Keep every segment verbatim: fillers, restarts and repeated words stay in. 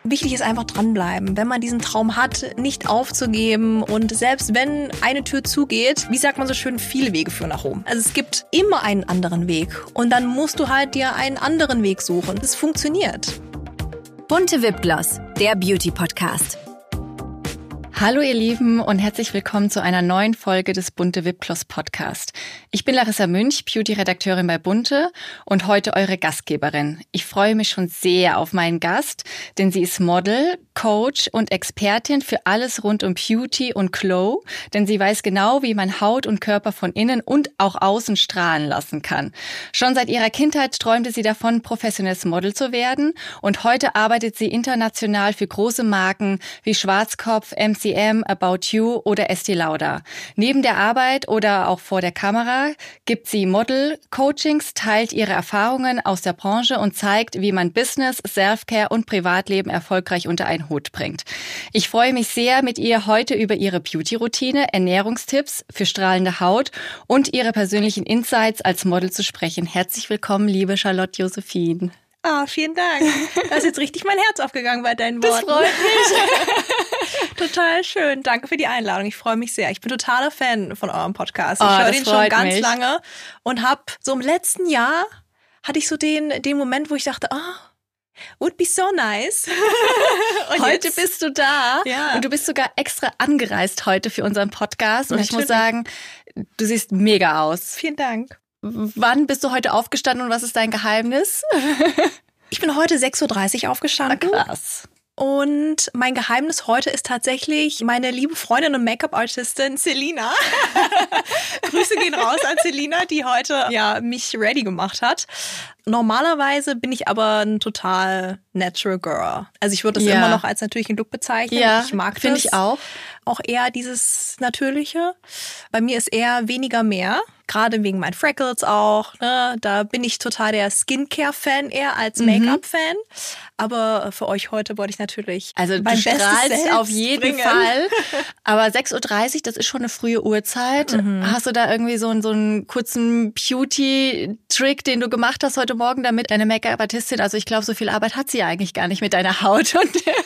Wichtig ist einfach dranbleiben, wenn man diesen Traum hat, nicht aufzugeben und selbst wenn eine Tür zugeht, wie sagt man so schön, viele Wege führen nach Rom. Also es gibt immer einen anderen Weg und dann musst du halt dir einen anderen Weg suchen. Es funktioniert. Bunte Wipgloss, der Beauty-Podcast. Hallo ihr Lieben und herzlich willkommen zu einer neuen Folge des Bunte Wipgloss Podcast. Ich bin Larissa Münch, Beauty-Redakteurin bei Bunte und heute eure Gastgeberin. Ich freue mich schon sehr auf meinen Gast, denn sie ist Model, Coach und Expertin für alles rund um Beauty und Glow, denn sie weiß genau, wie man Haut und Körper von innen und auch außen strahlen lassen kann. Schon seit ihrer Kindheit träumte sie davon, professionelles Model zu werden und heute arbeitet sie international für große Marken wie Schwarzkopf, M C M, About You oder Estée Lauder. Neben der Arbeit oder auch vor der Kamera gibt sie Model-Coachings, teilt ihre Erfahrungen aus der Branche und zeigt, wie man Business, Self-Care und Privatleben erfolgreich unter einen Hut bringt. Ich freue mich sehr, mit ihr heute über ihre Beauty-Routine, Ernährungstipps für strahlende Haut und ihre persönlichen Insights als Model zu sprechen. Herzlich willkommen, liebe Charlotte Josephine. Ah, vielen Dank. Da ist jetzt richtig mein Herz aufgegangen bei deinen Worten. Das freut mich. Total schön. Danke für die Einladung. Ich freue mich sehr. Ich bin totaler Fan von eurem Podcast. Oh, ich höre den schon ganz mich. lange und habe so im letzten Jahr hatte ich so den, den Moment, wo ich dachte, ah, oh, would be so nice. Und heute jetzt bist du da ja. und du bist sogar extra angereist heute für unseren Podcast. Und Natürlich. Ich muss sagen, du siehst mega aus. Vielen Dank. Wann bist du heute aufgestanden und was ist dein Geheimnis? Ich bin heute sechs Uhr dreißig aufgestanden. Ah, krass. Und mein Geheimnis heute ist tatsächlich meine liebe Freundin und Make-up-Artistin Selina. Grüße gehen raus an Selina, die heute ja mich ready gemacht hat. Normalerweise bin ich aber ein total natural girl. Also ich würde das ja. immer noch als natürlichen Look bezeichnen. Ja, ich mag das. Finde ich auch. Auch eher dieses Natürliche. Bei mir ist eher weniger mehr. Gerade wegen meinen Freckles auch. Ne? Da bin ich total der Skincare-Fan eher als Make-up-Fan. Aber für euch heute wollte ich natürlich Also mein du Bestes strahlst selbst auf jeden bringen. Fall. Aber sechs Uhr dreißig, das ist schon eine frühe Uhrzeit. Mhm. Hast du da irgendwie so einen, so einen kurzen Beauty-Trick, den du gemacht hast heute Morgen, damit deine Make-up-Artistin, also ich glaube, so viel Arbeit hat sie ja eigentlich gar nicht mit deiner Haut.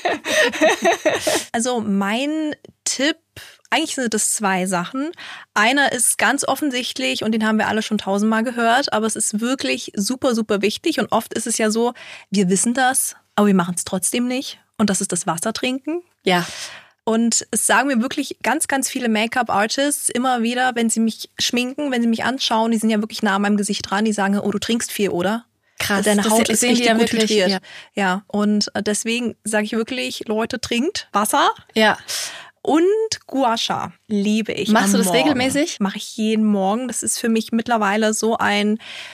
Also mein Tipp, eigentlich sind das zwei Sachen. Einer ist ganz offensichtlich und den haben wir alle schon tausendmal gehört, aber es ist wirklich super, super wichtig und oft ist es ja so, wir wissen das, aber wir machen es trotzdem nicht und das ist das Wasser trinken. Ja. Und es sagen mir wirklich ganz, ganz viele Make-up-Artists immer wieder, wenn sie mich schminken, wenn sie mich anschauen, die sind ja wirklich nah an meinem Gesicht dran, die sagen, oh, du trinkst viel, oder? Krass. Deine das Haut ist sehen die richtig ja gut wirklich, hydriert. ja. Ja, und deswegen sage ich wirklich, Leute, trinkt Wasser. Ja. Und Gua Sha liebe ich. Machst am du das Morgen. regelmäßig? Mache ich jeden Morgen. Das ist für mich mittlerweile so ein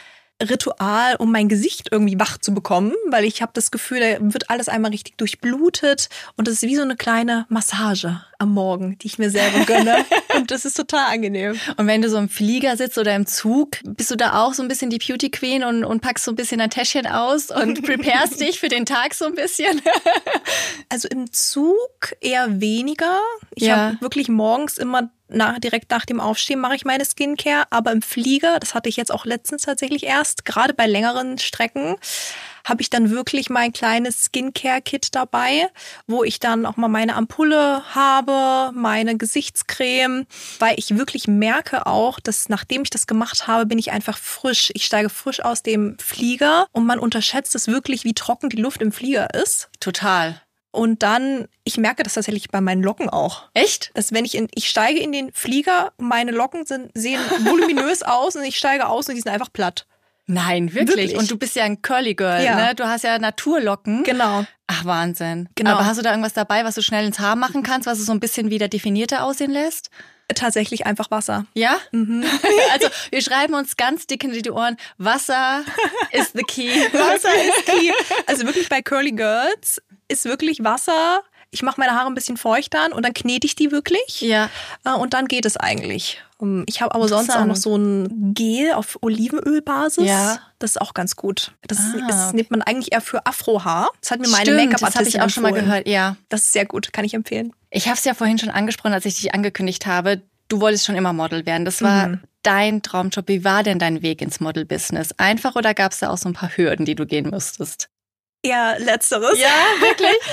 Ritual, um mein Gesicht irgendwie wach zu bekommen, weil ich habe das Gefühl, da wird alles einmal richtig durchblutet und das ist wie so eine kleine Massage am Morgen, die ich mir selber gönne und das ist total angenehm. Und wenn du so im Flieger sitzt oder im Zug, bist du da auch so ein bisschen die Beauty Queen und, und packst so ein bisschen dein Täschchen aus und preparest dich für den Tag so ein bisschen? Also im Zug eher weniger. Ich Ja. habe wirklich morgens immer nach, direkt nach dem Aufstehen mache ich meine Skincare, aber im Flieger, das hatte ich jetzt auch letztens tatsächlich erst, gerade bei längeren Strecken, habe ich dann wirklich mein kleines Skincare-Kit dabei, wo ich dann auch mal meine Ampulle habe, meine Gesichtscreme, weil ich wirklich merke auch, dass nachdem ich das gemacht habe, bin ich einfach frisch. Ich steige frisch aus dem Flieger und man unterschätzt es wirklich, wie trocken die Luft im Flieger ist. Total. Und dann, ich merke das tatsächlich bei meinen Locken auch. Echt? Dass wenn ich in, ich steige in den Flieger, meine Locken sind, sehen voluminös aus und ich steige aus und die sind einfach platt. Nein, wirklich? Wirklich. Und du bist ja ein Curly Girl, Ja. ne? Du hast ja Naturlocken. Genau. Ach, Wahnsinn. Genau. Aber hast du da irgendwas dabei, was du schnell ins Haar machen kannst, was es so ein bisschen wieder definierter aussehen lässt? Tatsächlich einfach Wasser. Ja? Mhm. Also wir schreiben uns ganz dick in die Ohren, Wasser is the key. Wasser ist key. Also wirklich bei Curly Girls ist wirklich Wasser. Ich mache meine Haare ein bisschen feucht an und dann knete ich die wirklich. Ja. Und dann geht es eigentlich. Ich habe aber sonst auch noch so ein Gel auf Olivenölbasis. Ja. Das ist auch ganz gut. Das Ah, ist, das okay. nimmt man eigentlich eher für Afrohaar. Das hat mir meine Stimmt, Make-up-Artistin das habe ich auch schon mal empfohlen. gehört, ja. Das ist sehr gut, kann ich empfehlen. Ich habe es ja vorhin schon angesprochen, als ich dich angekündigt habe. Du wolltest schon immer Model werden. Das war Mhm. dein Traumjob. Wie war denn dein Weg ins Model-Business? Einfach oder gab es da auch so ein paar Hürden, die du gehen musstest? Eher Letzteres. Ja, wirklich?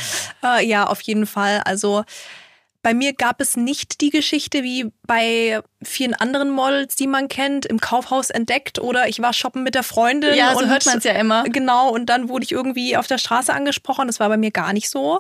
Äh, ja, auf jeden Fall. Also bei mir gab es nicht die Geschichte wie bei vielen anderen Models, die man kennt, im Kaufhaus entdeckt oder ich war shoppen mit der Freundin. Ja, so und hört man es ja immer. Genau, und dann wurde ich irgendwie auf der Straße angesprochen. Das war bei mir gar nicht so.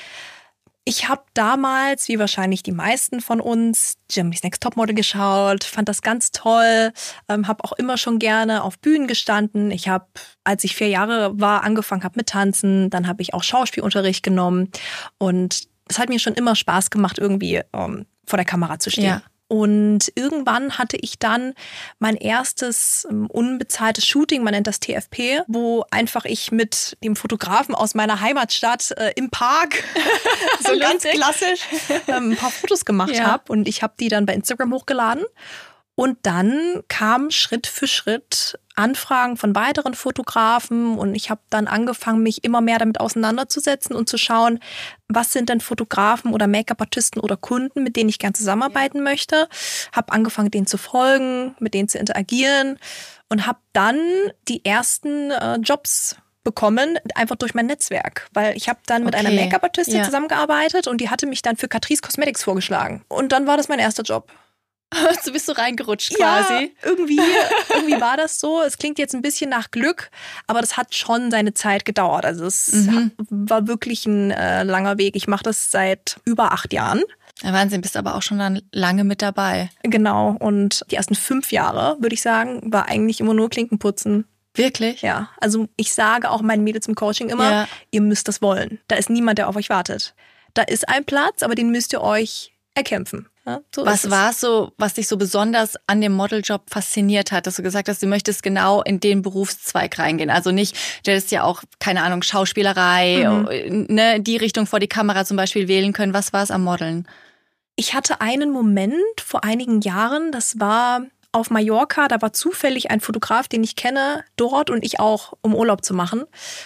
Ich habe damals, wie wahrscheinlich die meisten von uns, Germany's Next Topmodel geschaut, fand das ganz toll, ähm, habe auch immer schon gerne auf Bühnen gestanden. Ich habe, als ich vier Jahre war, angefangen habe mit Tanzen, dann habe ich auch Schauspielunterricht genommen und es hat mir schon immer Spaß gemacht, irgendwie ähm, vor der Kamera zu stehen. Ja. Und irgendwann hatte ich dann mein erstes ähm, unbezahltes Shooting, man nennt das T F P, wo einfach ich mit dem Fotografen aus meiner Heimatstadt äh, im Park, so ganz klassisch, ähm, ein paar Fotos gemacht Ja. habe. Und ich habe die dann bei Instagram hochgeladen. Und dann kamen Schritt für Schritt Anfragen von weiteren Fotografen und ich habe dann angefangen, mich immer mehr damit auseinanderzusetzen und zu schauen, was sind denn Fotografen oder Make-up-Artisten oder Kunden, mit denen ich gern zusammenarbeiten möchte. Habe angefangen, denen zu folgen, mit denen zu interagieren und habe dann die ersten äh, Jobs bekommen, einfach durch mein Netzwerk. Weil ich habe dann mit Okay. einer Make-up-Artistin Ja. zusammengearbeitet und die hatte mich dann für Catrice Cosmetics vorgeschlagen. Und dann war das mein erster Job. Du bist so reingerutscht Ja, quasi. irgendwie, irgendwie war das so. Es klingt jetzt ein bisschen nach Glück, aber das hat schon seine Zeit gedauert. Also es Mhm. hat, war wirklich ein äh, langer Weg. Ich mache das seit über acht Jahren. Ja, Wahnsinn, bist aber auch schon dann lange mit dabei. Genau. Und die ersten fünf Jahre, würde ich sagen, war eigentlich immer nur Klinkenputzen. Wirklich? Ja, also ich sage auch meinen Mädels im Coaching immer, Ja. ihr müsst das wollen. Da ist niemand, der auf euch wartet. Da ist ein Platz, aber den müsst ihr euch erkämpfen. Ja, so ist Was es. war es so, was dich so besonders an dem Modeljob fasziniert hat, dass du gesagt hast, du möchtest genau in den Berufszweig reingehen? Also nicht, du hättest ja auch, keine Ahnung, Schauspielerei, Mhm. ne, die Richtung vor die Kamera zum Beispiel wählen können. Was war es am Modeln? Ich hatte einen Moment vor einigen Jahren, das war auf Mallorca, da war zufällig ein Fotograf, den ich kenne, dort und ich auch, um Urlaub zu machen.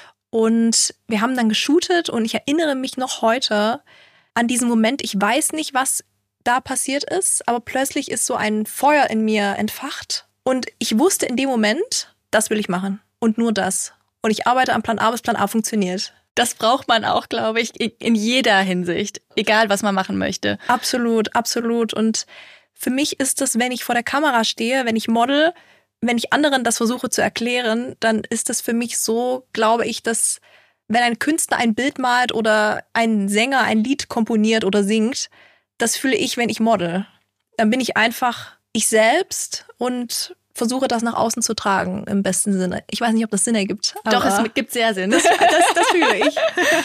Und wir haben dann geshootet und ich erinnere mich noch heute an diesen Moment. Ich weiß nicht, was da passiert ist, aber plötzlich ist so ein Feuer in mir entfacht und ich wusste in dem Moment, das will ich machen und nur das. Und ich arbeite am Plan A, bis Plan A funktioniert. Das braucht man auch, glaube ich, in jeder Hinsicht, egal was man machen möchte. Absolut, absolut. Und für mich ist das, wenn ich vor der Kamera stehe, wenn ich model, wenn ich anderen das versuche zu erklären, dann ist das für mich so, glaube ich, dass wenn ein Künstler ein Bild malt oder ein Sänger ein Lied komponiert oder singt, das fühle ich, wenn ich model. Dann bin ich einfach ich selbst und versuche das nach außen zu tragen, im besten Sinne. Ich weiß nicht, ob das Sinn ergibt. Doch, aber es gibt sehr Sinn. das, das, das fühle ich.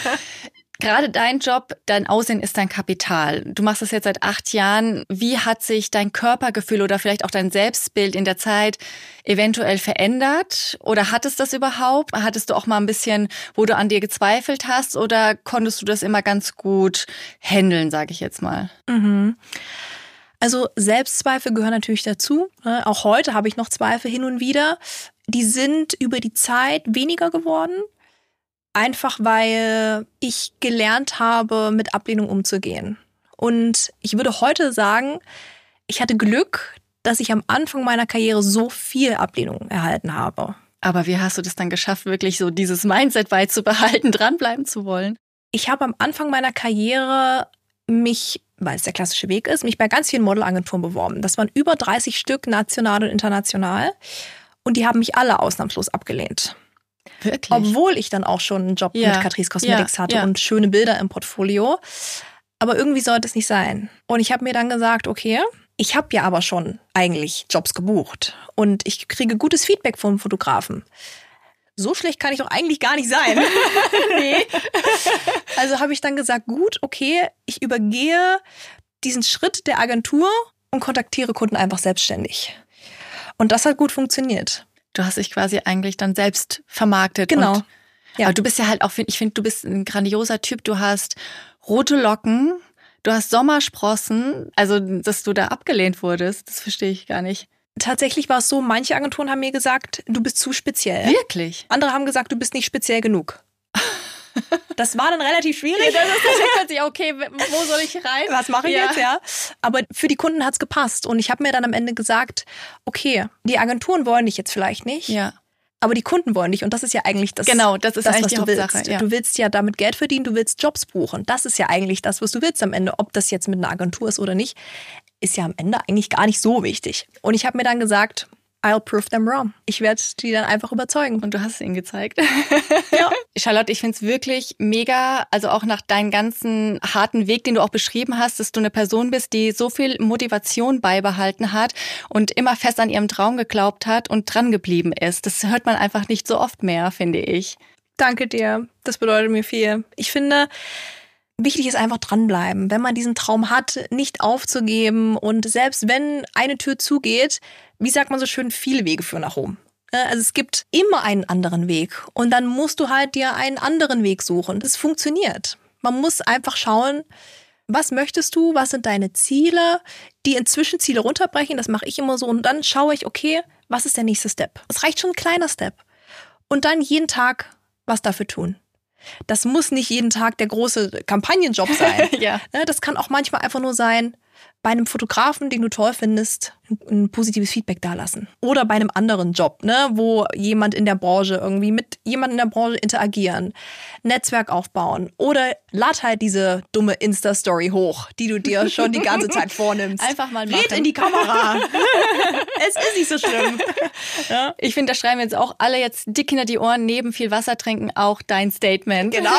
Gerade dein Job, dein Aussehen ist dein Kapital. Du machst das jetzt seit acht Jahren. Wie hat sich dein Körpergefühl oder vielleicht auch dein Selbstbild in der Zeit eventuell verändert? Oder hattest das überhaupt? Hattest du auch mal ein bisschen, wo du an dir gezweifelt hast? Oder konntest du das immer ganz gut handeln, sage ich jetzt mal? Mhm. Also Selbstzweifel gehören natürlich dazu. Auch heute habe ich noch Zweifel hin und wieder. Die sind über die Zeit weniger geworden. Einfach weil ich gelernt habe, mit Ablehnung umzugehen. Und ich würde heute sagen, ich hatte Glück, dass ich am Anfang meiner Karriere so viel Ablehnung erhalten habe. Aber wie hast du das dann geschafft, wirklich so dieses Mindset beizubehalten, dranbleiben zu wollen? Ich habe am Anfang meiner Karriere mich, weil es der klassische Weg ist, mich bei ganz vielen Modelagenturen beworben. Das waren über dreißig Stück, national und international. Und die haben mich alle ausnahmslos abgelehnt. Wirklich? Obwohl ich dann auch schon einen Job Ja, mit Catrice Cosmetics ja, hatte ja. und schöne Bilder im Portfolio. Aber irgendwie sollte es nicht sein. Und ich habe mir dann gesagt, okay, ich habe ja aber schon eigentlich Jobs gebucht. Und ich kriege gutes Feedback vom Fotografen. So schlecht kann ich doch eigentlich gar nicht sein. Nee. Also habe ich dann gesagt, gut, okay, ich übergehe diesen Schritt der Agentur und kontaktiere Kunden einfach selbstständig. Und das hat gut funktioniert. Du hast dich quasi eigentlich dann selbst vermarktet. Genau. Und, Ja. Aber du bist ja halt auch, ich finde, du bist ein grandioser Typ. Du hast rote Locken, du hast Sommersprossen. Also, dass du da abgelehnt wurdest, das verstehe ich gar nicht. Tatsächlich war es so, manche Agenturen haben mir gesagt, du bist zu speziell. Wirklich? Andere haben gesagt, du bist nicht speziell genug. Das war dann relativ schwierig. Ja, das ist das plötzlich, okay, wo soll ich rein? Was mache ich Ja. jetzt, ja? Aber für die Kunden hat's gepasst. Und ich habe mir dann am Ende gesagt, okay, die Agenturen wollen dich jetzt vielleicht nicht, Ja. Aber die Kunden wollen dich und das ist ja eigentlich das, genau, das ist das eigentlich was die du Hauptsache, willst. ja. Du willst ja damit Geld verdienen, du willst Jobs buchen. Das ist ja eigentlich das, was du willst am Ende. Ob das jetzt mit einer Agentur ist oder nicht, ist ja am Ende eigentlich gar nicht so wichtig. Und ich habe mir dann gesagt, I'll prove them wrong. Ich werde die dann einfach überzeugen. Und du hast es ihnen gezeigt. Ja. Charlotte, ich finde es wirklich mega, also auch nach deinem ganzen harten Weg, den du auch beschrieben hast, dass du eine Person bist, die so viel Motivation beibehalten hat und immer fest an ihrem Traum geglaubt hat und dran geblieben ist. Das hört man einfach nicht so oft mehr, finde ich. Danke dir. Das bedeutet mir viel. Ich finde, wichtig ist einfach dranbleiben. Wenn man diesen Traum hat, nicht aufzugeben und selbst wenn eine Tür zugeht, wie sagt man so schön, viele Wege führen nach Rom. Also es gibt immer einen anderen Weg und dann musst du halt dir einen anderen Weg suchen. Das funktioniert. Man muss einfach schauen, was möchtest du, was sind deine Ziele, die in Zwischenziele runterbrechen, das mache ich immer so und dann schaue ich, okay, was ist der nächste Step? Es reicht schon ein kleiner Step. Und dann jeden Tag was dafür tun. Das muss nicht jeden Tag der große Kampagnenjob sein. Ja. Das kann auch manchmal einfach nur sein, bei einem Fotografen, den du toll findest, ein positives Feedback dalassen. Oder bei einem anderen Job, ne, wo jemand in der Branche irgendwie mit jemandem in der Branche interagieren, Netzwerk aufbauen. Oder lad halt diese dumme Insta-Story hoch, die du dir schon die ganze Zeit vornimmst. Einfach mal machen. Red in die Kamera. Es ist nicht so schlimm. Ja. Ich finde, da schreiben jetzt auch alle jetzt dick hinter die Ohren, neben viel Wasser trinken, auch dein Statement. Genau.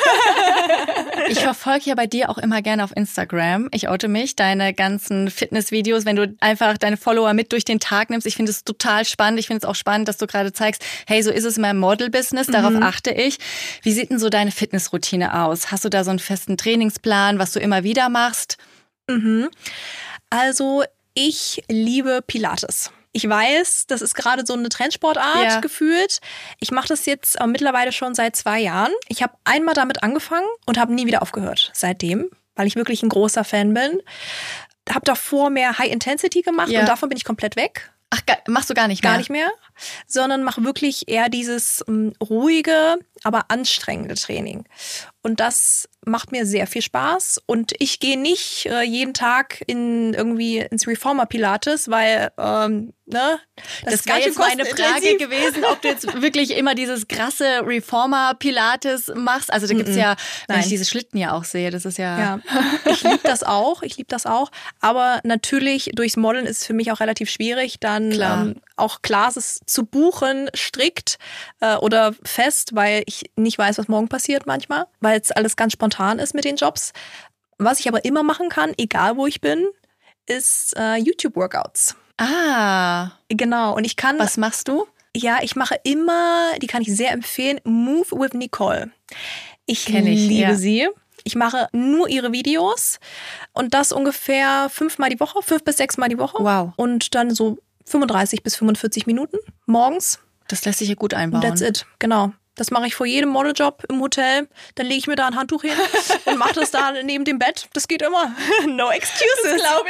Ich verfolge ja bei dir auch immer gerne auf Instagram. Ich oute mich, deine ganzen Fitnessvideos, wenn du einfach deine Follower mit durch den Tag nimmst. Ich finde es total spannend. Ich finde es auch spannend, dass du gerade zeigst, hey, so ist es in meinem Model-Business, darauf mhm. achte ich. Wie sieht denn so deine Fitnessroutine aus? Hast du da so einen festen Trainingsplan, was du immer wieder machst? Mhm. Also ich liebe Pilates. Ich weiß, das ist gerade so eine Trendsportart ja. gefühlt. Ich mache das jetzt äh, mittlerweile schon seit zwei Jahren. Ich habe einmal damit angefangen und habe nie wieder aufgehört seitdem, weil ich wirklich ein großer Fan bin. Habe davor mehr High Intensity gemacht ja. und davon bin ich komplett weg. Ach, machst du gar nicht mehr? Gar nicht mehr, sondern mache wirklich eher dieses um, ruhige, aber anstrengende Training. Und das macht mir sehr viel Spaß. Und ich gehe nicht äh, jeden Tag in irgendwie ins Reformer Pilates, weil ähm, ne, das, das wäre jetzt meine Frage gewesen, ob du jetzt wirklich immer dieses krasse Reformer Pilates machst. Also da gibt's ja, wenn Nein. ich diese Schlitten ja auch sehe, das ist ja... ja. Ich liebe das auch, ich liebe das auch. Aber natürlich durchs Modeln ist es für mich auch relativ schwierig, dann ähm, auch Classes zu buchen, strikt äh, oder fest, weil ich nicht weiß, was morgen passiert manchmal, weil es alles ganz spontan ist mit den Jobs. Was ich aber immer machen kann, egal wo ich bin, ist äh, YouTube-Workouts. Ah. Genau. Und ich kann... Was machst du? Ja, ich mache immer, die kann ich sehr empfehlen, Move with Nicole. Ich, Kenn ich, liebe ja. sie. Ich mache nur ihre Videos und das ungefähr fünfmal die Woche, fünf bis sechsmal die Woche. Wow. Und dann so fünfunddreißig bis fünfundvierzig Minuten morgens. Das lässt sich ja gut einbauen. That's it, genau. Das mache ich vor jedem Modeljob im Hotel. Dann lege ich mir da ein Handtuch hin und mache das da neben dem Bett. Das geht immer. No excuses, glaube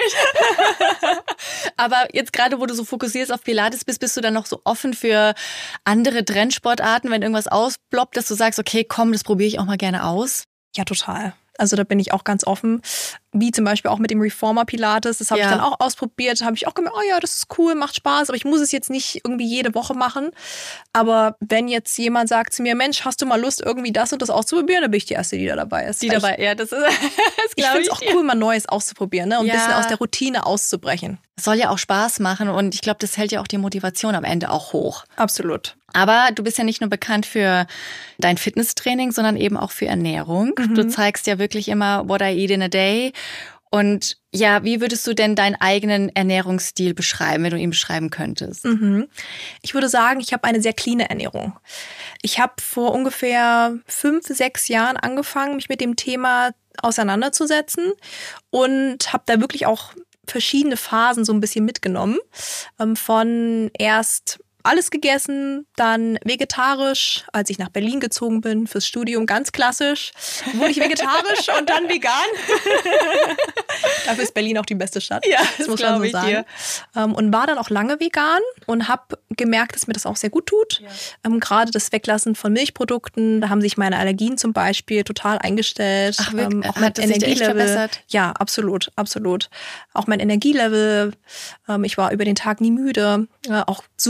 ich. Aber jetzt gerade, wo du so fokussierst auf Pilates bist, bist du dann noch so offen für andere Trendsportarten, wenn irgendwas ausploppt, dass du sagst, okay, komm, das probiere ich auch mal gerne aus? Ja, total. Also da bin ich auch ganz offen. Wie zum Beispiel auch mit dem Reformer Pilates. Das habe ja. ich dann auch ausprobiert. Da habe ich auch gemerkt, oh ja, das ist cool, macht Spaß. Aber ich muss es jetzt nicht irgendwie jede Woche machen. Aber wenn jetzt jemand sagt zu mir, Mensch, hast du mal Lust, irgendwie das und das auszuprobieren, dann bin ich die Erste, die da dabei ist. Die dabei, ja, das ist das Ich finde es auch cool, mal Neues auszuprobieren, ne? Und ja. ein bisschen aus der Routine auszubrechen. Es soll ja auch Spaß machen und ich glaube, das hält ja auch die Motivation am Ende auch hoch. Absolut. Aber du bist ja nicht nur bekannt für dein Fitnesstraining, sondern eben auch für Ernährung. Mhm. Du zeigst ja wirklich immer what I eat in a day. Und ja, wie würdest du denn deinen eigenen Ernährungsstil beschreiben, wenn du ihn beschreiben könntest? Mhm. Ich würde sagen, ich habe eine sehr cleane Ernährung. Ich habe vor ungefähr fünf, sechs Jahren angefangen, mich mit dem Thema auseinanderzusetzen und habe da wirklich auch verschiedene Phasen so ein bisschen mitgenommen. Von erst alles gegessen, dann vegetarisch, als ich nach Berlin gezogen bin fürs Studium, ganz klassisch, wurde ich vegetarisch und dann vegan. Dafür ist Berlin auch die beste Stadt. Ja, das, das muss man so sagen. Dir. Und war dann auch lange vegan und habe gemerkt, dass mir das auch sehr gut tut. Ja. Ähm, gerade das Weglassen von Milchprodukten, da haben sich meine Allergien zum Beispiel total eingestellt. Ach, wirklich? Ähm, auch mein Hat das sich da echt verbessert? Ja, absolut, absolut. Auch mein Energielevel. Ähm, ich war über den Tag nie müde. Äh, auch super selten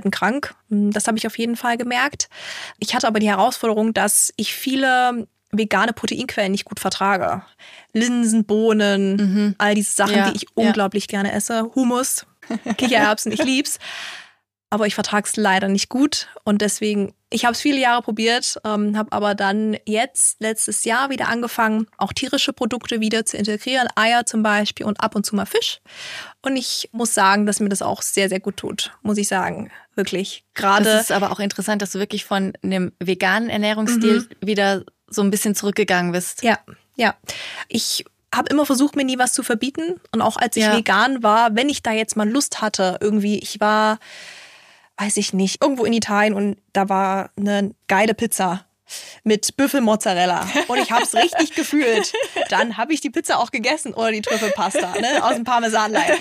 selten krank. Das habe ich auf jeden Fall gemerkt. Ich hatte aber die Herausforderung, dass ich viele vegane Proteinquellen nicht gut vertrage. Linsen, Bohnen, mhm. all diese Sachen, ja, die ich unglaublich ja. gerne esse. Hummus, Kichererbsen, ich lieb's. Aber ich vertrage es leider nicht gut. Und deswegen, ich habe es viele Jahre probiert, ähm, habe aber dann jetzt, letztes Jahr wieder angefangen, auch tierische Produkte wieder zu integrieren. Eier zum Beispiel und ab und zu mal Fisch. Und ich muss sagen, dass mir das auch sehr, sehr gut tut, muss ich sagen. Wirklich. Gerade. Das ist aber auch interessant, dass du wirklich von einem veganen Ernährungsstil mhm. wieder so ein bisschen zurückgegangen bist. Ja, ja. Ich habe immer versucht, mir nie was zu verbieten. Und auch als ich ja. vegan war, wenn ich da jetzt mal Lust hatte, irgendwie, ich war, weiß ich nicht, irgendwo in Italien und da war eine geile Pizza mit Büffelmozzarella und ich habe es richtig gefühlt. Dann habe ich die Pizza auch gegessen oder die Trüffelpasta, ne, aus dem Parmesanleib.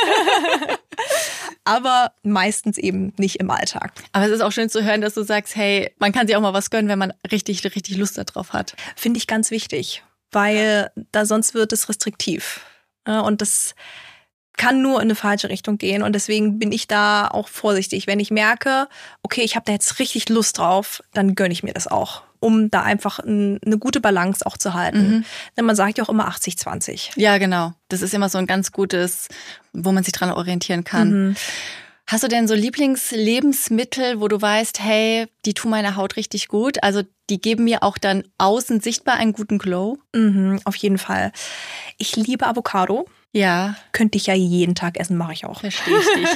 Aber meistens eben nicht im Alltag. Aber es ist auch schön zu hören, dass du sagst, hey, man kann sich auch mal was gönnen, wenn man richtig, richtig Lust darauf hat. Finde ich ganz wichtig, weil da sonst wird es restriktiv. Und das kann nur in eine falsche Richtung gehen. Und deswegen bin ich da auch vorsichtig. Wenn ich merke, okay, ich habe da jetzt richtig Lust drauf, dann gönne ich mir das auch, um da einfach ein, eine gute Balance auch zu halten. Mhm. Denn man sagt ja auch immer achtzig zwanzig. Ja, genau. Das ist immer so ein ganz gutes, wo man sich dran orientieren kann. Mhm. Hast du denn so Lieblingslebensmittel, wo du weißt, hey, die tun meiner Haut richtig gut? Also die geben mir auch dann außen sichtbar einen guten Glow? Mhm, auf jeden Fall. Ich liebe Avocado. Ja. Könnte ich ja jeden Tag essen, mache ich auch. Verstehe ich dich.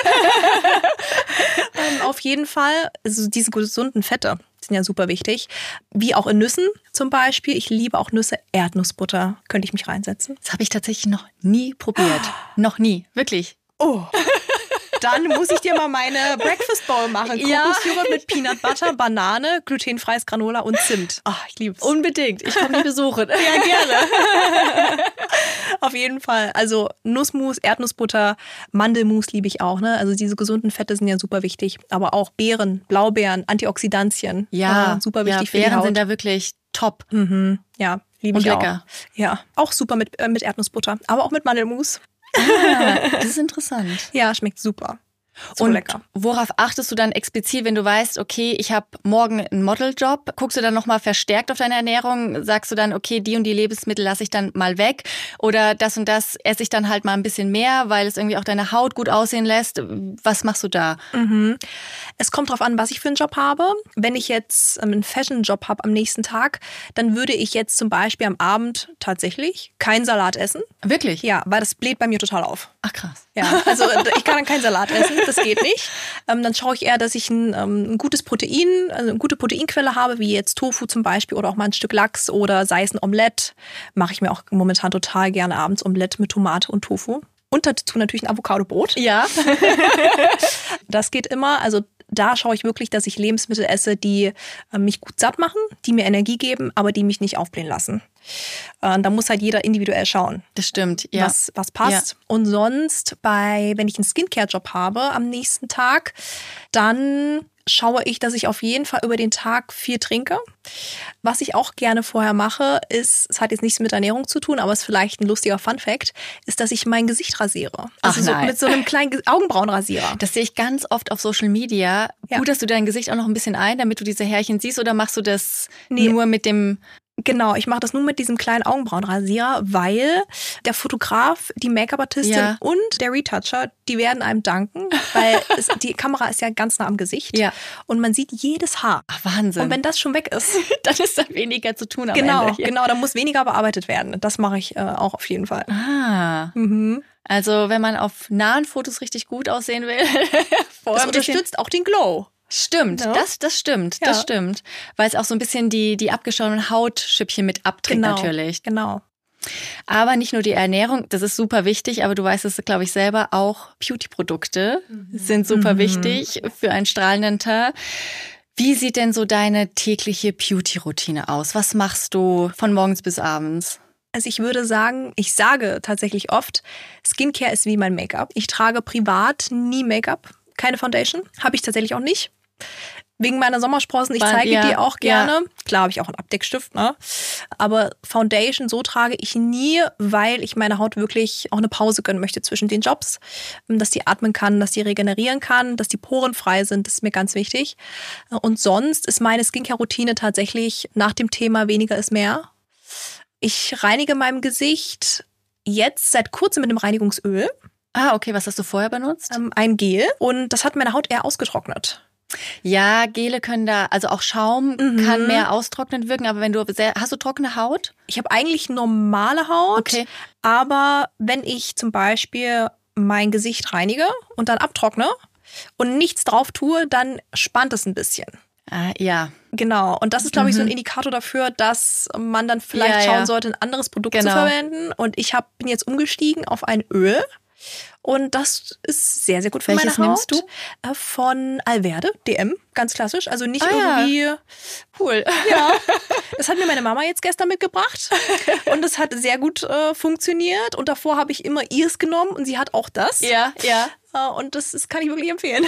ähm, auf jeden Fall, also diese gesunden Fette sind ja super wichtig. Wie auch in Nüssen zum Beispiel. Ich liebe auch Nüsse, Erdnussbutter. Könnte ich mich reinsetzen. Das habe ich tatsächlich noch nie probiert. noch nie, wirklich. Oh. Dann muss ich dir mal meine Breakfast Bowl machen. Ja. Kokosjoghurt mit Peanut Butter, Banane, glutenfreies Granola und Zimt. Oh, ich liebe es. Unbedingt. Ich komme dich besuchen. Ja, gerne. Auf jeden Fall. Also Nussmus, Erdnussbutter, Mandelmus liebe ich auch. Ne? Also diese gesunden Fette sind ja super wichtig. Aber auch Beeren, Blaubeeren, Antioxidantien. Ja, äh, super wichtig ja, für die Haut. Beeren sind da wirklich top. Mhm. Ja, liebe ich lecker. Auch. Ja, auch super mit, äh, mit Erdnussbutter. Aber auch mit Mandelmus. Ah, das ist interessant. Ja, schmeckt super. So und lecker. Worauf achtest du dann explizit, wenn du weißt, okay, ich habe morgen einen Modeljob? Guckst du dann nochmal verstärkt auf deine Ernährung? Sagst du dann, okay, die und die Lebensmittel lasse ich dann mal weg? Oder das und das esse ich dann halt mal ein bisschen mehr, weil es irgendwie auch deine Haut gut aussehen lässt? Was machst du da? Mhm. Es kommt drauf an, was ich für einen Job habe. Wenn ich jetzt einen Fashion-Job habe am nächsten Tag, dann würde ich jetzt zum Beispiel am Abend tatsächlich keinen Salat essen. Wirklich? Ja, weil das bläht bei mir total auf. Ach krass. Ja, also ich kann dann keinen Salat essen, das geht nicht. Ähm, dann schaue ich eher, dass ich ein, ähm, ein gutes Protein, also eine gute Proteinquelle habe, wie jetzt Tofu zum Beispiel oder auch mal ein Stück Lachs oder sei es ein Omelett. Mache ich mir auch momentan total gerne abends Omelett mit Tomate und Tofu. Und dazu natürlich ein Avocadobrot. Ja. Das geht immer, also da schaue ich wirklich, dass ich Lebensmittel esse, die äh, mich gut satt machen, die mir Energie geben, aber die mich nicht aufblähen lassen. Äh, da muss halt jeder individuell schauen. Das stimmt, ja. Was, was passt. Ja. Und sonst, bei, wenn ich einen Skincare-Job habe am nächsten Tag, dann schaue ich, dass ich auf jeden Fall über den Tag viel trinke. Was ich auch gerne vorher mache, ist, es hat jetzt nichts mit Ernährung zu tun, aber es ist vielleicht ein lustiger Funfact, ist, dass ich mein Gesicht rasiere. Ach also nein. So, mit so einem kleinen Augenbrauenrasierer. Das sehe ich ganz oft auf Social Media. Ja. Gut, dass du dein Gesicht auch noch ein bisschen ein, damit du diese Härchen siehst, oder machst du das nee. nur mit dem... Genau, ich mache das nur mit diesem kleinen Augenbrauenrasierer, weil der Fotograf, die Make-up-Artistin ja. und der Retoucher, die werden einem danken, weil es, die Kamera ist ja ganz nah am Gesicht ja. und man sieht jedes Haar. Ach, Wahnsinn. Und wenn das schon weg ist, dann ist da weniger zu tun am genau, Ende. Hier. Genau, da muss weniger bearbeitet werden. Das mache ich äh, auch auf jeden Fall. Ah, mhm. Also wenn man auf nahen Fotos richtig gut aussehen will, das unterstützt auch den Glow. Stimmt, ja. das, das stimmt, ja. das stimmt. Weil es auch so ein bisschen die, die abgeschorenen Hautschüppchen mit abträgt genau, natürlich. Genau. Aber nicht nur die Ernährung, das ist super wichtig, aber du weißt es, glaube ich, selber, auch Beauty-Produkte mhm. sind super mhm. wichtig für einen strahlenden Teint. Wie sieht denn so deine tägliche Beauty-Routine aus? Was machst du von morgens bis abends? Also ich würde sagen, ich sage tatsächlich oft, Skincare ist wie mein Make-up. Ich trage privat nie Make-up, keine Foundation, habe ich tatsächlich auch nicht. Wegen meiner Sommersprossen, ich Weil- zeige ja, die auch gerne. ja. Klar habe ich auch einen Abdeckstift, ne? Aber Foundation, so trage ich nie, weil ich meiner Haut wirklich auch eine Pause gönnen möchte zwischen den Jobs. Dass die atmen kann, dass die regenerieren kann, dass die Poren frei sind, das ist mir ganz wichtig. Und sonst ist meine Skincare-Routine tatsächlich nach dem Thema weniger ist mehr. Ich reinige mein Gesicht jetzt seit kurzem mit einem Reinigungsöl, Ah, okay, was hast du vorher benutzt? ähm, ein Gel. Und das hat meine Haut eher ausgetrocknet. Ja, Gele können da, also auch Schaum Mhm. kann mehr austrocknend wirken, aber wenn du sehr, hast du trockene Haut? Ich habe eigentlich normale Haut, Okay. aber wenn ich zum Beispiel mein Gesicht reinige und dann abtrockne und nichts drauf tue, dann spannt es ein bisschen. Ah, ja, Genau. Und das ist, glaube ich, so ein Indikator dafür, dass man dann vielleicht Ja, schauen ja. sollte, ein anderes Produkt Genau. zu verwenden. Und ich hab, bin jetzt umgestiegen auf ein Öl. Und das ist sehr, sehr gut für Welches meine Haut. nimmst du? Äh, Von Alverde, D M, ganz klassisch. Also nicht Ah, ja. irgendwie... cool. Ja, das hat mir meine Mama jetzt gestern mitgebracht und das hat sehr gut äh, funktioniert. Und davor habe ich immer ihrs genommen und sie hat auch das. Ja, ja. Äh, und das, das kann ich wirklich empfehlen.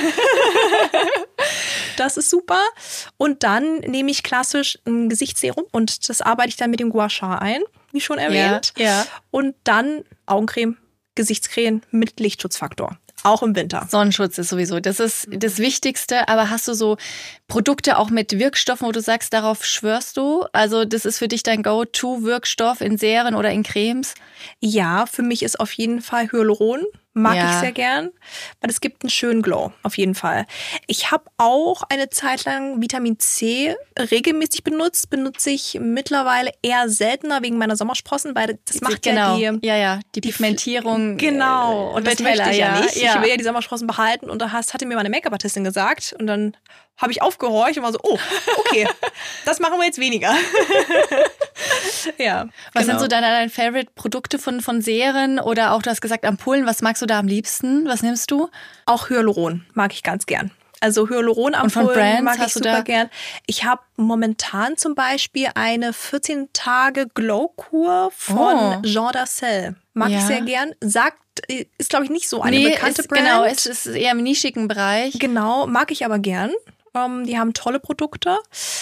Das ist super. Und dann nehme ich klassisch ein Gesichtsserum und das arbeite ich dann mit dem Gua Sha ein, wie schon erwähnt. Ja, ja. Und dann Augencreme, Gesichtscreme mit Lichtschutzfaktor. Auch im Winter. Sonnenschutz ist sowieso, das ist das Wichtigste. Aber hast du so Produkte auch mit Wirkstoffen, wo du sagst, darauf schwörst du? Also das ist für dich dein Go-To-Wirkstoff in Serien oder in Cremes? Ja, für mich ist auf jeden Fall Hyaluron. Mag Ja. ich sehr gern, weil es gibt einen schönen Glow, auf jeden Fall. Ich habe auch eine Zeit lang Vitamin C regelmäßig benutzt, benutze ich mittlerweile eher seltener wegen meiner Sommersprossen, weil das macht genau. ja die... ja, ja, die Pigmentierung. Genau, äh, und das wird möchte heller, ich ja, ja. nicht. Ja. Ich will ja die Sommersprossen behalten und da hast- hatte mir meine Make-up-Artistin gesagt und dann habe ich aufgehorcht und war so, oh, okay, das machen wir jetzt weniger. Ja, Was genau. sind so deine, deine Favorite-Produkte von, von Serien oder auch, du hast gesagt, Ampullen, was magst du da am liebsten? Was nimmst du? Auch Hyaluron mag ich ganz gern. Also Hyaluronampullen Und von Brands mag ich hast du super da- gern. Ich habe momentan zum Beispiel eine vierzehn Tage Glow-Kur von Oh. Jean Darcel. Mag Ja. ich sehr gern. Sagt, ist glaube ich nicht so eine bekannte ist, Brand. genau, es ist eher im nischigen Bereich. Genau, mag ich aber gern. Ähm, die haben tolle Produkte.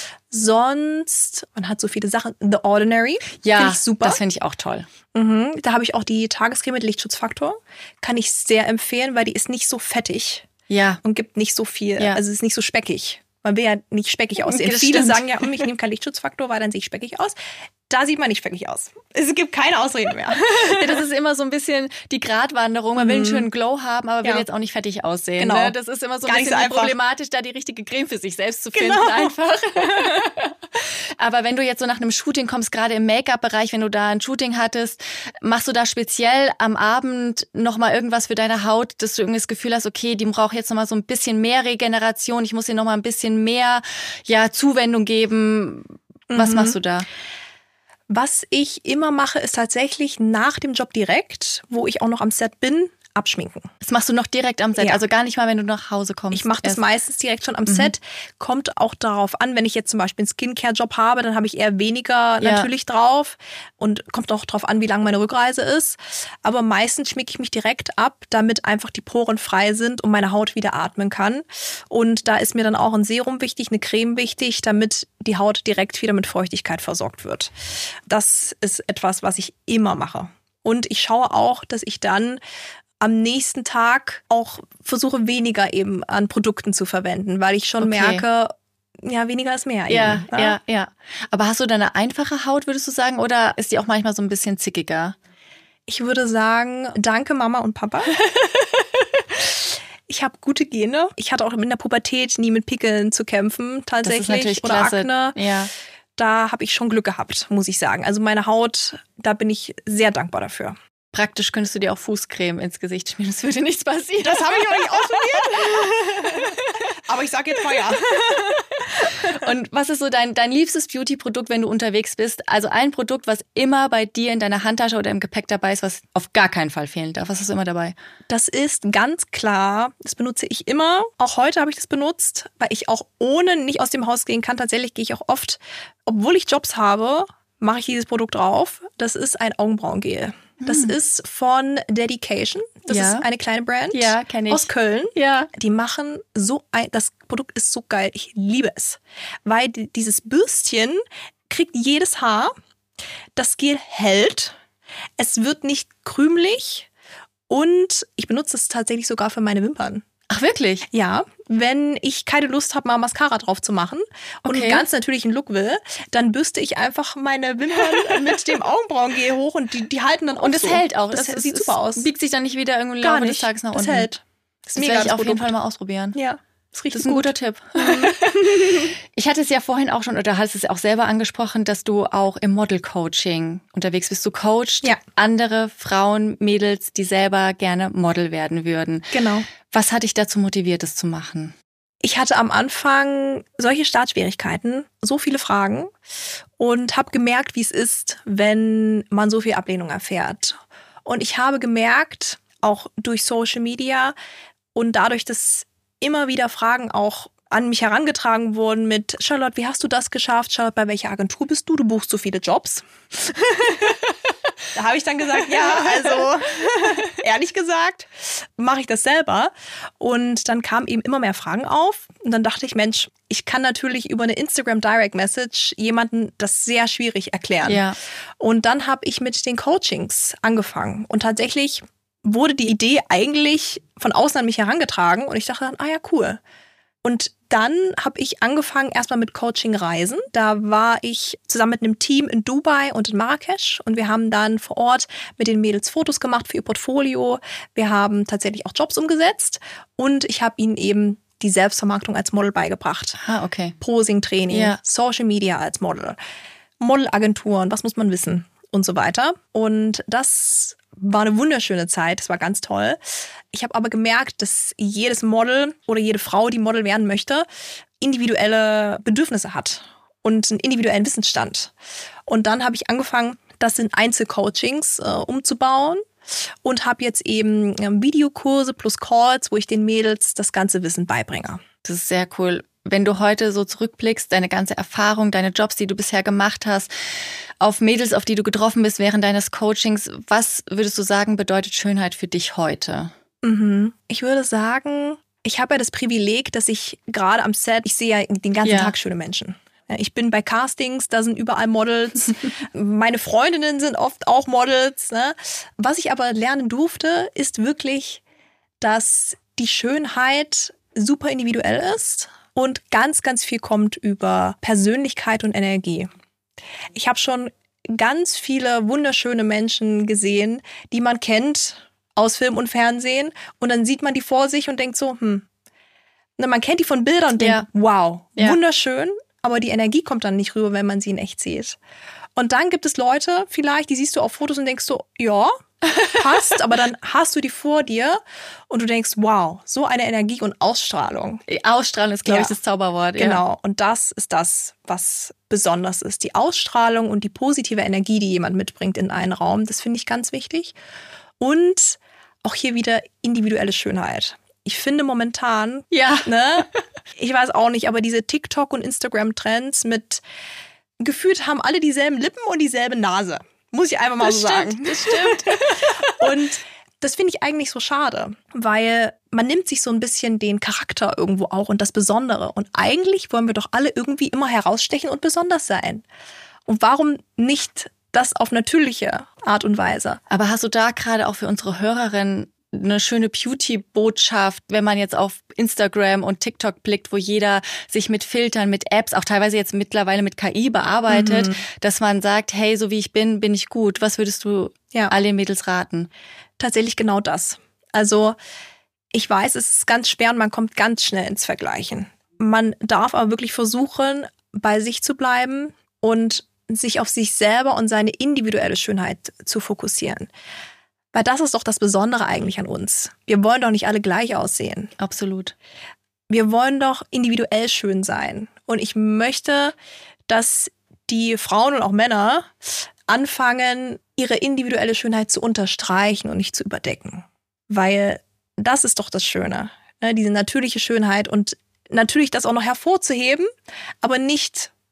Sonst, man hat so viele Sachen. The Ordinary, Ja, finde ich super. das finde ich auch toll. Mhm. Da habe ich auch die Tagescreme mit Lichtschutzfaktor. Kann ich sehr empfehlen, weil die ist nicht so fettig Ja, und gibt nicht so viel. Ja. Also es ist nicht so speckig. Man will ja nicht speckig aussehen. Das Viele stimmt. sagen ja, "Hm, ich nehme keinen Lichtschutzfaktor, weil dann sehe ich speckig aus. Da sieht man nicht speckig aus. Es gibt keine Ausreden mehr. Ja, das ist immer so ein bisschen die Gratwanderung. Man will einen schönen Glow haben, aber will Ja. jetzt auch nicht fertig aussehen. Genau. Ne? Das ist immer so ein Gar nicht bisschen so einfach. problematisch, da die richtige Creme für sich selbst zu finden Genau. einfach. Aber wenn du jetzt so nach einem Shooting kommst, gerade im Make-up-Bereich, wenn du da ein Shooting hattest, machst du da speziell am Abend nochmal irgendwas für deine Haut, dass du irgendwie das Gefühl hast, okay, die braucht jetzt nochmal so ein bisschen mehr Regeneration, ich muss ihr nochmal ein bisschen mehr ja, Zuwendung geben. Was Mhm. machst du da? Was ich immer mache, ist tatsächlich nach dem Job direkt, wo ich auch noch am Set bin, abschminken. Das machst du noch direkt am Set, Ja. also gar nicht mal, wenn du nach Hause kommst. Ich mache das erst. meistens direkt schon am Set. Kommt auch darauf an, wenn ich jetzt zum Beispiel einen Skincare-Job habe, dann habe ich eher weniger Ja. natürlich drauf. Und kommt auch darauf an, wie lang meine Rückreise ist. Aber meistens schminke ich mich direkt ab, damit einfach die Poren frei sind und meine Haut wieder atmen kann. Und da ist mir dann auch ein Serum wichtig, eine Creme wichtig, damit die Haut direkt wieder mit Feuchtigkeit versorgt wird. Das ist etwas, was ich immer mache. Und ich schaue auch, dass ich dann am nächsten Tag auch versuche, weniger eben an Produkten zu verwenden, weil ich schon Okay. merke, ja, weniger ist mehr. Ja, eben, ja, ja. Aber hast du da eine einfache Haut, würdest du sagen, oder ist die auch manchmal so ein bisschen zickiger? Ich würde sagen, danke Mama und Papa. Ich habe gute Gene. Ich hatte auch in der Pubertät nie mit Pickeln zu kämpfen, tatsächlich. Das ist natürlich oder klasse. Akne. Ja. Da habe ich schon Glück gehabt, muss ich sagen. Also meine Haut, da bin ich sehr dankbar dafür. Praktisch könntest du dir auch Fußcreme ins Gesicht schmieren, es würde nichts passieren. Das habe ich auch nicht ausprobiert. Aber ich sage jetzt mal ja. Und was ist so dein, dein liebstes Beauty-Produkt, wenn du unterwegs bist? Also ein Produkt, was immer bei dir in deiner Handtasche oder im Gepäck dabei ist, was auf gar keinen Fall fehlen darf. Was hast du immer dabei? Das ist ganz klar, das benutze ich immer. Auch heute habe ich das benutzt, weil ich auch ohne nicht aus dem Haus gehen kann. Tatsächlich gehe ich auch oft, obwohl ich Jobs habe, mache ich dieses Produkt drauf. Das ist ein Augenbrauengel. Das ist von Dedication. Das Ja. ist eine kleine Brand Ja, kenn ich. aus Köln. Ja. Die machen so ein, das Produkt ist so geil. Ich liebe es. Weil die, dieses Bürstchen kriegt jedes Haar. Das Gel hält. Es wird nicht krümelig. Und ich benutze es tatsächlich sogar für meine Wimpern. Ach, wirklich? Ja, wenn ich keine Lust habe, mal Mascara drauf zu machen und Okay. einen ganz natürlichen Look will, dann bürste ich einfach meine Wimpern mit dem Augenbrauengel hoch und die, die halten dann auch Und es so. hält auch. Das es, sieht es super aus. biegt sich dann nicht wieder irgendwie im Gar Laufe nicht. des Tages nach Das unten. hält. Das ist Das mega, werde ich das auf jeden Produkt. Fall mal ausprobieren. Ja, das riecht Das ist ein gut. guter Tipp. Ich hatte es ja vorhin auch schon, oder hast es auch selber angesprochen, dass du auch im Model-Coaching unterwegs bist. Du coachst Ja. andere Frauen, Mädels, die selber gerne Model werden würden. Genau. Was hat dich dazu motiviert, das zu machen? Ich hatte am Anfang solche Startschwierigkeiten, so viele Fragen und habe gemerkt, wie es ist, wenn man so viel Ablehnung erfährt. Und ich habe gemerkt, auch durch Social Media und dadurch, dass immer wieder Fragen auch an mich herangetragen wurden mit Charlotte, wie hast du das geschafft? Charlotte, bei welcher Agentur bist du? Du buchst so viele Jobs. Da habe ich dann gesagt, ja, also ehrlich gesagt, mache ich das selber. Und dann kamen eben immer mehr Fragen auf. Und dann dachte ich, Mensch, ich kann natürlich über eine Instagram Direct Message jemanden das sehr schwierig erklären. Ja. Und dann habe ich mit den Coachings angefangen. Und tatsächlich wurde die Idee eigentlich von außen an mich herangetragen. Und ich dachte dann, ah ja, cool. Und dann habe ich angefangen erstmal mit Coaching-Reisen. Da war ich zusammen mit einem Team in Dubai und in Marrakesch und wir haben dann vor Ort mit den Mädels Fotos gemacht für ihr Portfolio. Wir haben tatsächlich auch Jobs umgesetzt und ich habe ihnen eben die Selbstvermarktung als Model beigebracht. Ah, okay. Posing-Training, Ja. Social Media als Model, Modelagenturen, was muss man wissen und so weiter. Und das war eine wunderschöne Zeit, das war ganz toll. Ich habe aber gemerkt, dass jedes Model oder jede Frau, die Model werden möchte, individuelle Bedürfnisse hat und einen individuellen Wissensstand. Und dann habe ich angefangen, das in Einzelcoachings äh, umzubauen und habe jetzt eben ähm, Videokurse plus Calls, wo ich den Mädels das ganze Wissen beibringe. Das ist sehr cool. Wenn du heute so zurückblickst, deine ganze Erfahrung, deine Jobs, die du bisher gemacht hast, auf Mädels, auf die du getroffen bist während deines Coachings, was würdest du sagen, bedeutet Schönheit für dich heute? Mhm. Ich würde sagen, ich habe ja das Privileg, dass ich gerade am Set, ich sehe ja den ganzen Ja. Tag schöne Menschen. Ja, ich bin bei Castings, da sind überall Models. Meine Freundinnen sind oft auch Models. Ne? Was ich aber lernen durfte, ist wirklich, dass die Schönheit super individuell ist und ganz, ganz viel kommt über Persönlichkeit und Energie. Ich habe schon ganz viele wunderschöne Menschen gesehen, die man kennt aus Film und Fernsehen. Und dann sieht man die vor sich und denkt so, hm. Na, man kennt die von Bildern und Ja. denkt, wow, Ja. wunderschön. Aber die Energie kommt dann nicht rüber, wenn man sie in echt sieht. Und dann gibt es Leute vielleicht, die siehst du auf Fotos und denkst so, ja, passt. Aber dann hast du die vor dir und du denkst, wow, so eine Energie und Ausstrahlung. Ausstrahlen ist, glaube Ja. ich, das Zauberwort. Genau, und das ist das, was besonders ist. Die Ausstrahlung und die positive Energie, die jemand mitbringt in einen Raum, das finde ich ganz wichtig. Und auch hier wieder individuelle Schönheit. Ich finde momentan, Ja. ne, ich weiß auch nicht, aber diese TikTok- und Instagram-Trends mit, gefühlt haben alle dieselben Lippen und dieselbe Nase. Muss ich einfach mal Das so stimmt, sagen. Das stimmt. Und das finde ich eigentlich so schade, weil man nimmt sich so ein bisschen den Charakter irgendwo auch und das Besondere. Und eigentlich wollen wir doch alle irgendwie immer herausstechen und besonders sein. Und warum nicht das auf natürliche Art und Weise? Aber hast du da gerade auch für unsere Hörerinnen eine schöne Beauty-Botschaft, wenn man jetzt auf Instagram und TikTok blickt, wo jeder sich mit Filtern, mit Apps, auch teilweise jetzt mittlerweile mit K I bearbeitet, Mhm. dass man sagt, hey, so wie ich bin, bin ich gut. Was würdest du Ja. allen Mädels raten? Tatsächlich genau das. Also ich weiß, es ist ganz schwer und man kommt ganz schnell ins Vergleichen. Man darf aber wirklich versuchen, bei sich zu bleiben und sich auf sich selber und seine individuelle Schönheit zu fokussieren. Weil das ist doch das Besondere eigentlich an uns. Wir wollen doch nicht alle gleich aussehen. Absolut. Wir wollen doch individuell schön sein. Und ich möchte, dass die Frauen und auch Männer anfangen, ihre individuelle Schönheit zu unterstreichen und nicht zu überdecken. Weil das ist doch das Schöne, ne? Diese natürliche Schönheit und natürlich das auch noch hervorzuheben, aber nicht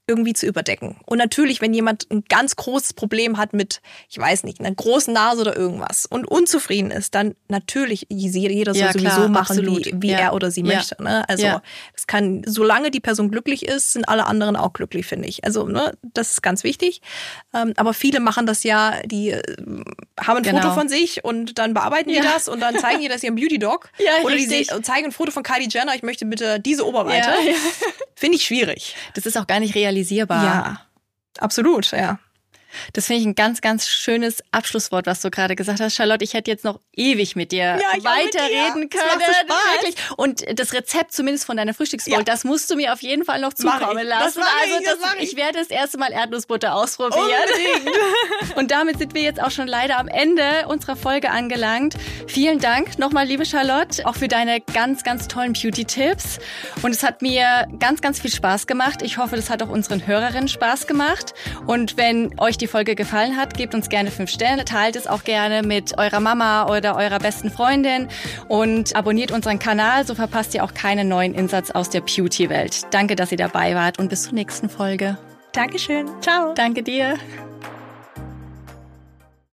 irgendwie zu überdecken. Und natürlich, wenn jemand ein ganz großes Problem hat mit, ich weiß nicht, einer großen Nase oder irgendwas und unzufrieden ist, dann natürlich, jeder soll ja, sowieso klar, machen, absolut. wie, wie ja. er oder sie ja. möchte. Ne? Also ja. das kann, solange die Person glücklich ist, sind alle anderen auch glücklich, finde ich. Also ne, das ist ganz wichtig. Ähm, aber viele machen das ja, die äh, haben ein genau. Foto von sich und dann bearbeiten ja. die das und dann zeigen die das ihrem Beauty-Doc. Ja, oder richtig. die zeigen ein Foto von Kylie Jenner, ich möchte bitte diese Oberweite. Ja. Finde ich schwierig. Das ist auch gar nicht realisierbar. Ja, absolut, ja. Das finde ich ein ganz, ganz schönes Abschlusswort, was du gerade gesagt hast. Charlotte, ich hätte jetzt noch ewig mit dir ja, weiterreden mit dir. können. Das macht so Spaß. Wirklich. Und das Rezept zumindest von deiner Frühstücksbowl, ja. das musst du mir auf jeden Fall noch zukommen lassen. Das also ich, das, das ich. ich werde das erste Mal Erdnussbutter ausprobieren. Unbedingt. Und damit sind wir jetzt auch schon leider am Ende unserer Folge angelangt. Vielen Dank nochmal, liebe Charlotte, auch für deine ganz, ganz tollen Beauty-Tipps. Und es hat mir ganz, ganz viel Spaß gemacht. Ich hoffe, das hat auch unseren Hörerinnen Spaß gemacht. Und wenn euch die Folge gefallen hat, gebt uns gerne fünf Sterne, teilt es auch gerne mit eurer Mama oder eurer besten Freundin und abonniert unseren Kanal, so verpasst ihr auch keinen neuen Insatz aus der Beauty-Welt. Danke, dass ihr dabei wart und bis zur nächsten Folge. Dankeschön. Ciao. Danke dir.